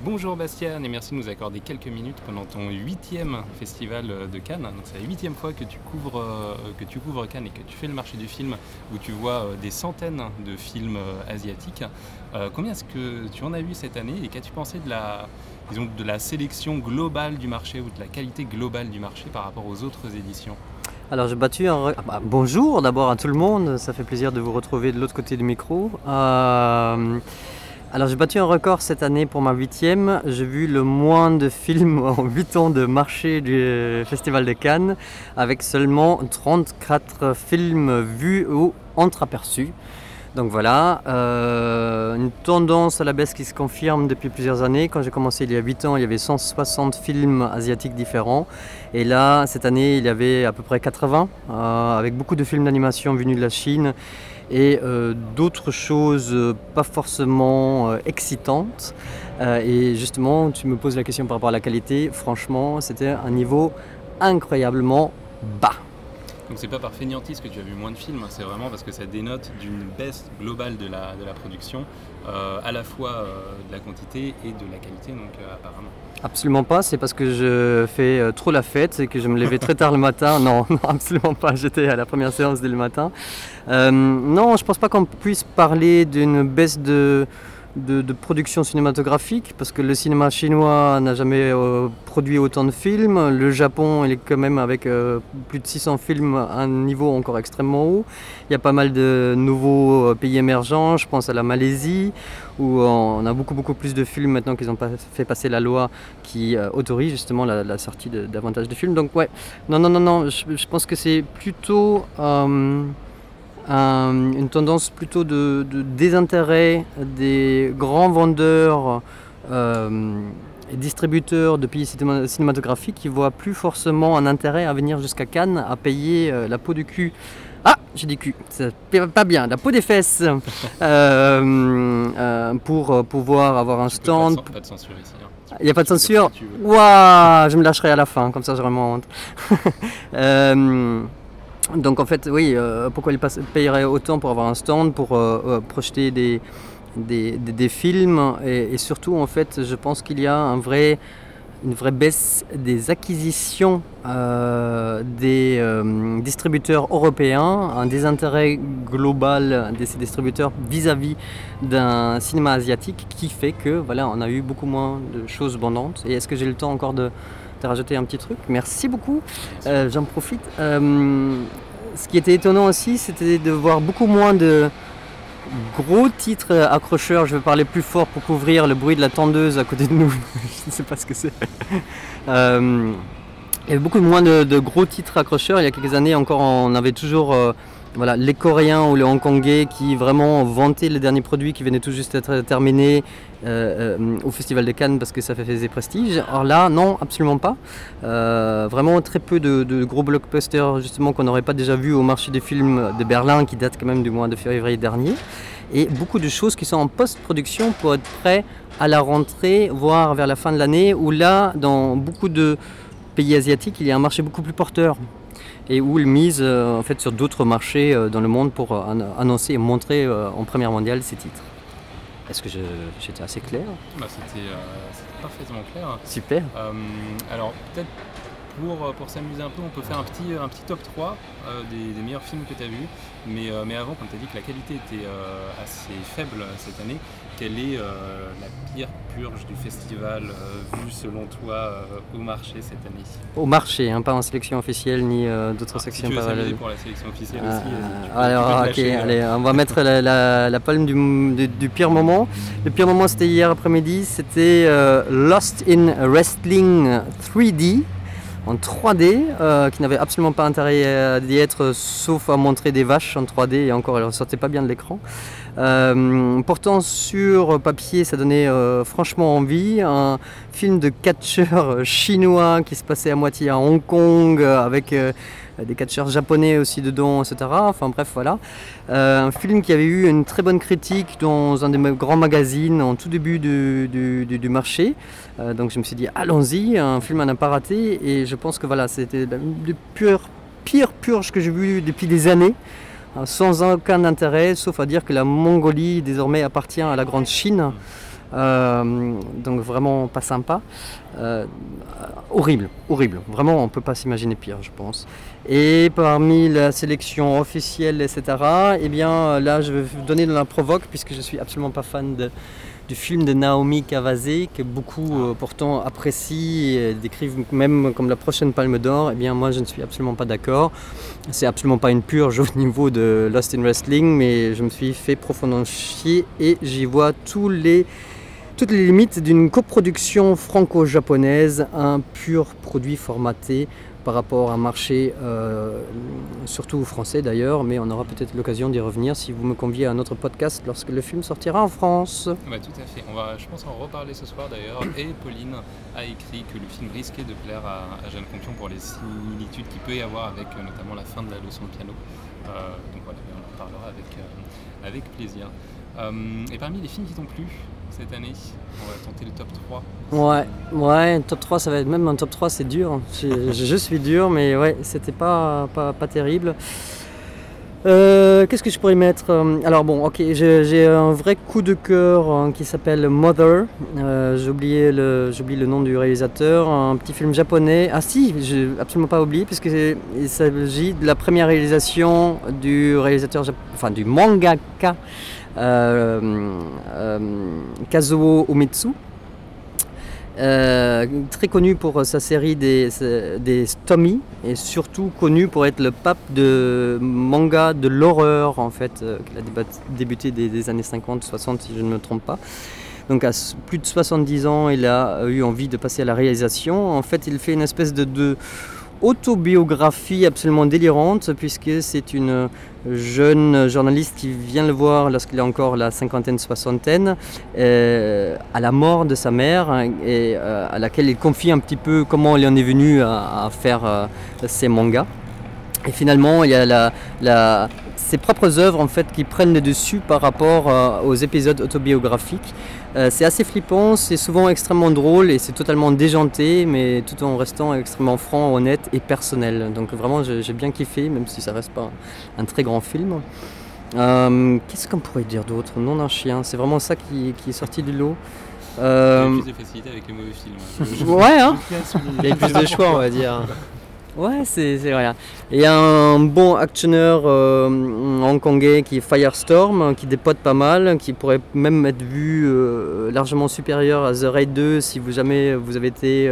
Bonjour Bastien et merci de nous accorder quelques minutes pendant ton 8e festival de Cannes. Donc c'est la 8e fois que tu couvres Cannes et que tu fais le marché du film où tu vois des centaines de films asiatiques. Combien est-ce que tu en as vu cette année et qu'as-tu pensé de la sélection globale du marché ou de la qualité globale du marché par rapport aux autres éditions ? Alors j'ai battu bonjour d'abord à tout le monde, ça fait plaisir de vous retrouver de l'autre côté du micro. Alors j'ai battu un record cette année pour ma 8e, j'ai vu le moins de films en 8 ans de marché du Festival de Cannes avec seulement 34 films vus ou entreaperçus. Donc voilà, une tendance à la baisse qui se confirme depuis plusieurs années. Quand j'ai commencé il y a 8 ans, il y avait 160 films asiatiques différents. Et là, cette année, il y avait à peu près 80, avec beaucoup de films d'animation venus de la Chine et d'autres choses pas forcément excitantes. Et justement, tu me poses la question par rapport à la qualité. Franchement, c'était un niveau incroyablement bas. Donc c'est pas par fainéantise que tu as vu moins de films, c'est vraiment parce que ça dénote d'une baisse globale de la production, à la fois de la quantité et de la qualité, donc apparemment. Absolument pas, c'est parce que je fais trop la fête et que je me levais très tard le matin. Non, absolument pas, j'étais à la première séance dès le matin. Non, je pense pas qu'on puisse parler d'une baisse de production cinématographique parce que le cinéma chinois n'a jamais produit autant de films. Le Japon, il est quand même avec plus de 600 films à un niveau encore extrêmement haut. Il y a pas mal de nouveaux pays émergents, je pense à la Malaisie où on a beaucoup plus de films maintenant qu'ils ont fait passer la loi qui autorise justement la sortie davantage de films. Donc ouais, non, je pense que c'est plutôt une tendance plutôt de désintérêt des grands vendeurs et distributeurs de pays cinématographiques qui voient plus forcément un intérêt à venir jusqu'à Cannes à payer la peau du cul. Ah, j'ai dit cul, c'est pas bien, la peau des fesses pour pouvoir avoir un stand. Pas de censure ici. Hein. Il n'y a pas de censure. Waouh, je me lâcherai à la fin, comme ça j'ai vraiment honte. Donc en fait, oui, pourquoi ils payeraient autant pour avoir un stand, pour projeter des films et surtout, en fait, je pense qu'il y a une vraie baisse des acquisitions des distributeurs européens, un désintérêt global de ces distributeurs vis-à-vis d'un cinéma asiatique qui fait que voilà, on a eu beaucoup moins de choses bandantes. Et est-ce que j'ai le temps encore de rajouter un petit truc? Merci beaucoup, j'en profite. Ce qui était étonnant aussi, c'était de voir beaucoup moins de gros titres accrocheurs. Je vais parler plus fort pour couvrir le bruit de la tondeuse à côté de nous. Je ne sais pas ce que c'est. Il y avait beaucoup moins de gros titres accrocheurs. Il y a quelques années encore, on avait toujours les Coréens ou les Hongkongais qui vraiment vantaient les derniers produits qui venaient tout juste d'être terminés au Festival de Cannes parce que ça faisait prestige. Or là, non, absolument pas. Vraiment très peu de gros blockbusters justement qu'on n'aurait pas déjà vu au marché des films de Berlin qui date quand même du mois de février dernier. Et beaucoup de choses qui sont en post-production pour être prêts à la rentrée, voire vers la fin de l'année, où là, dans beaucoup de pays asiatiques, il y a un marché beaucoup plus porteur. Et où ils misent en fait, sur d'autres marchés dans le monde pour annoncer et montrer en première mondiale ces titres. Est-ce que j'étais assez clair ? C'était parfaitement clair. Super. Alors peut-être pour s'amuser un peu, on peut faire un petit top 3 des meilleurs films que tu as vus. Mais avant, quand tu as dit que la qualité était assez faible cette année, quelle est la pire purge du festival vue selon toi au marché cette année ? Au marché, pas en sélection officielle ni d'autres sections parallèles. Si tu veux pour la sélection officielle aussi. Alors ok, allez, on va mettre la palme du pire moment. Le pire moment c'était hier après-midi, c'était Lost in Wrestling 3D. En 3D, qui n'avait absolument pas intérêt d'y être, sauf à montrer des vaches en 3D, et encore, elle ne ressortait pas bien de l'écran. Pourtant, sur papier, ça donnait franchement envie. Un film de catcheurs chinois qui se passait à moitié à Hong Kong, avec des catcheurs japonais aussi dedans, etc. Enfin bref, voilà. Un film qui avait eu une très bonne critique dans un des grands magazines en tout début du marché. Donc je me suis dit, allons-y, un film à ne pas rater. Et je pense que voilà, c'était la pire purge que j'ai vue depuis des années. Sans aucun intérêt, sauf à dire que la Mongolie désormais appartient à la grande Chine. Donc vraiment pas sympa. Horrible, horrible. Vraiment, on ne peut pas s'imaginer pire, je pense. Et parmi la sélection officielle, etc., eh bien là, je vais vous donner de la provoque, puisque je suis absolument pas fan du film de Naomi Kawase, que beaucoup pourtant apprécient et décrivent même comme la prochaine Palme d'Or. Eh bien moi, je ne suis absolument pas d'accord. C'est absolument pas une purge au niveau de Lost in Wrestling, mais je me suis fait profondément chier et j'y vois toutes les limites d'une coproduction franco-japonaise, un pur produit formaté par rapport à un marché, surtout français d'ailleurs, mais on aura peut-être l'occasion d'y revenir si vous me conviez à un autre podcast lorsque le film sortira en France. Ouais, tout à fait. On va, je pense, en reparler ce soir d'ailleurs. Et Pauline a écrit que le film risquait de plaire à Jeanne Campion pour les similitudes qu'il peut y avoir avec notamment la fin de la leçon de piano. Donc voilà, on en parlera avec plaisir. Et parmi les films qui t'ont plu cette année, on va tenter le top 3. Ouais, top 3, ça va être même un top 3, c'est dur. Je suis dur, mais ouais, c'était pas terrible. Qu'est-ce que je pourrais mettre? Alors bon, ok, j'ai un vrai coup de cœur qui s'appelle Mother. J'oublie le nom du réalisateur. Un petit film japonais. Ah si, j'ai absolument pas oublié, puisque il s'agit de la première réalisation du réalisateur, du mangaka Kazuo Umetsu. Très connu pour sa série des Tommy, et surtout connu pour être le pape de manga de l'horreur en fait, qu'il a débuté des années 50-60 si je ne me trompe pas. Donc à plus de 70 ans, il a eu envie de passer à la réalisation. En fait, il fait une espèce de autobiographie absolument délirante, puisque c'est une jeune journaliste qui vient le voir lorsqu'il a encore la cinquantaine-soixantaine, à la mort de sa mère, et à laquelle il confie un petit peu comment il en est venu à faire ses mangas. Et finalement, il y a ses propres œuvres en fait qui prennent le dessus par rapport aux épisodes autobiographiques. C'est assez flippant, c'est souvent extrêmement drôle et c'est totalement déjanté, mais tout en restant extrêmement franc, honnête et personnel. Donc vraiment, j'ai bien kiffé, même si ça reste pas un très grand film. Qu'est-ce qu'on pourrait dire d'autre? Nom d'un chien, c'est vraiment ça qui est sorti du lot. Il y a plus de facilité avec les mauvais films. Ouais, hein. Il y a plus de choix, on va dire. Ouais, c'est rien. Il y a un bon actionneur hongkongais qui est Firestorm, qui dépote pas mal, qui pourrait même être vu largement supérieur à The Raid 2 si jamais vous avez été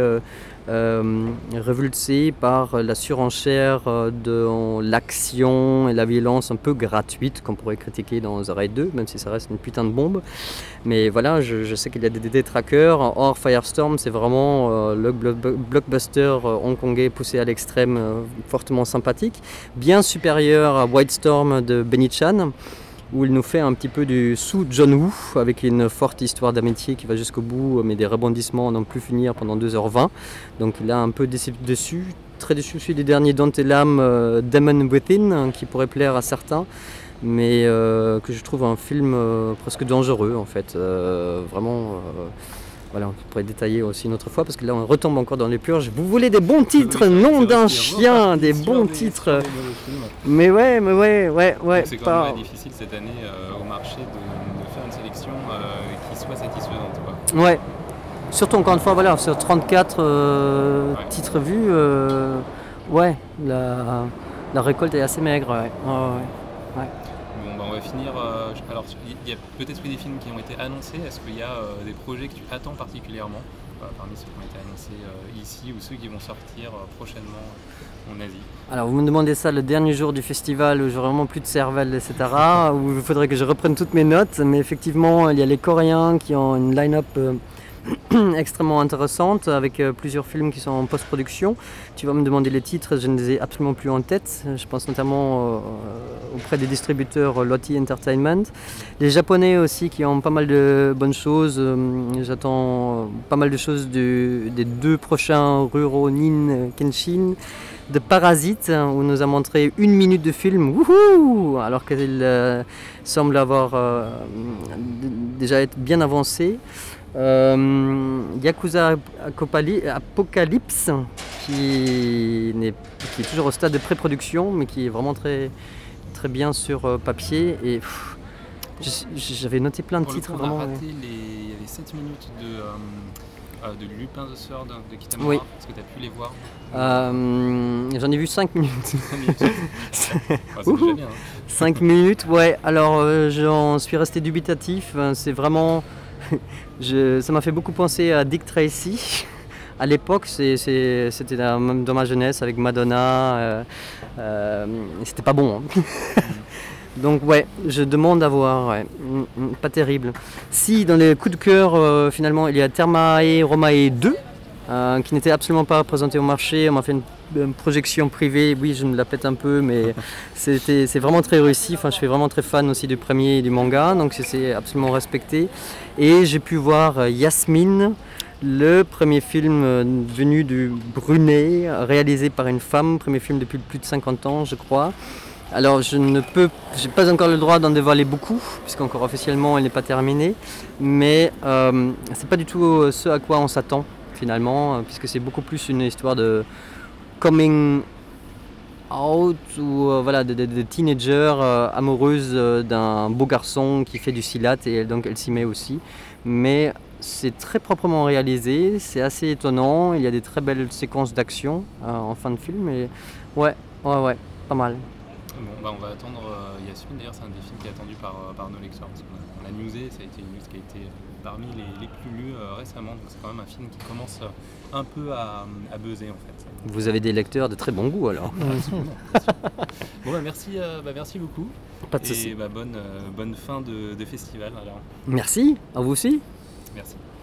révulsé par la surenchère de l'action et la violence un peu gratuite qu'on pourrait critiquer dans The Raid 2, même si ça reste une putain de bombe. Mais voilà, je sais qu'il y a des détraqueurs. Or, Firestorm, c'est vraiment le blockbuster hongkongais poussé à l'extrême, fortement sympathique, bien supérieur à White Storm de Benny Chan, où il nous fait un petit peu du sous-John Woo, avec une forte histoire d'amitié qui va jusqu'au bout, mais des rebondissements à n'en plus finir pendant 2h20. Donc il a un peu dessus, très déçu celui des derniers Dante Lam, Demon Within, qui pourrait plaire à certains, mais que je trouve un film presque dangereux en fait, vraiment... Voilà, on pourrait détailler aussi une autre fois, parce que là on retombe encore dans les purges. Vous voulez des bons titres, nom d'un chien, des bons titres. Mais ouais. Donc c'est quand même difficile cette année au marché de faire une sélection qui soit satisfaisante, quoi. Ouais, surtout encore une fois, voilà, sur 34 titres vus, la récolte est assez maigre. Ouais. Bon, on va finir. Alors, il y a peut-être eu des films qui ont été annoncés. Est-ce qu'il y a des projets que tu attends particulièrement parmi ceux qui ont été annoncés ici ou ceux qui vont sortir prochainement en Asie? Alors, vous me demandez ça le dernier jour du festival où j'aurai vraiment plus de cervelle, etc. Où il faudrait que je reprenne toutes mes notes. Mais effectivement, il y a les Coréens qui ont une line-up extrêmement intéressante, avec plusieurs films qui sont en post-production. Tu vas me demander les titres, je ne les ai absolument plus en tête. Je pense notamment auprès des distributeurs Lotte Entertainment. Les Japonais aussi qui ont pas mal de bonnes choses. J'attends pas mal de choses des 2 prochains Rurouni Kenshin. De Parasite, où nous a montré 1 minute de film, wouhou, alors qu'il semble avoir déjà être bien avancé. Yakuza Apocalypse, qui est toujours au stade de pré-production, mais qui est vraiment très, très bien sur papier. Et J'avais noté plein de Pour le titres coup, on a vraiment. raté il y avait 7 minutes de Lupin the Third de Kitamura. Oui. Est-ce que tu as pu les voir? J'en ai vu 5 minutes. 5 minutes. C'est déjà bien. 5 minutes, ouais. Alors j'en suis resté dubitatif. C'est vraiment. Ça m'a fait beaucoup penser à Dick Tracy. À l'époque, c'était même dans ma jeunesse avec Madonna. C'était pas bon. Hein. Donc ouais, je demande à voir. Ouais. Pas terrible. Si dans les coups de cœur, finalement, il y a Thermae Romae 2. Qui n'était absolument pas présenté au marché. On m'a fait une projection privée. Oui, je me la pète un peu, mais c'est vraiment très réussi. Enfin, je suis vraiment très fan aussi du premier et du manga, donc c'est absolument respecté. Et j'ai pu voir Yasmine, le premier film venu du Brunei, réalisé par une femme, premier film depuis plus de 50 ans, je crois. Alors, j'ai pas encore le droit d'en dévoiler beaucoup, puisqu'encore officiellement, elle n'est pas terminée. Mais c'est pas du tout ce à quoi on s'attend. Finalement, puisque c'est beaucoup plus une histoire de coming out ou voilà, de teenager amoureuse d'un beau garçon qui fait du silat et donc elle s'y met aussi. Mais c'est très proprement réalisé, c'est assez étonnant, il y a des très belles séquences d'action en fin de film et ouais, pas mal. Bon, on va attendre Yasmine. D'ailleurs, c'est un des films qui est attendu par nos lecteurs. Parce qu'on l'a newsé, ça a été une news qui a été parmi les plus lus récemment. Donc c'est quand même un film qui commence un peu à buzzer en fait. Vous avez des lecteurs de très bon goût alors. Absolument. Bon, merci beaucoup. Pas de souci. Et bonne fin de festival alors. Merci, à vous aussi. Merci.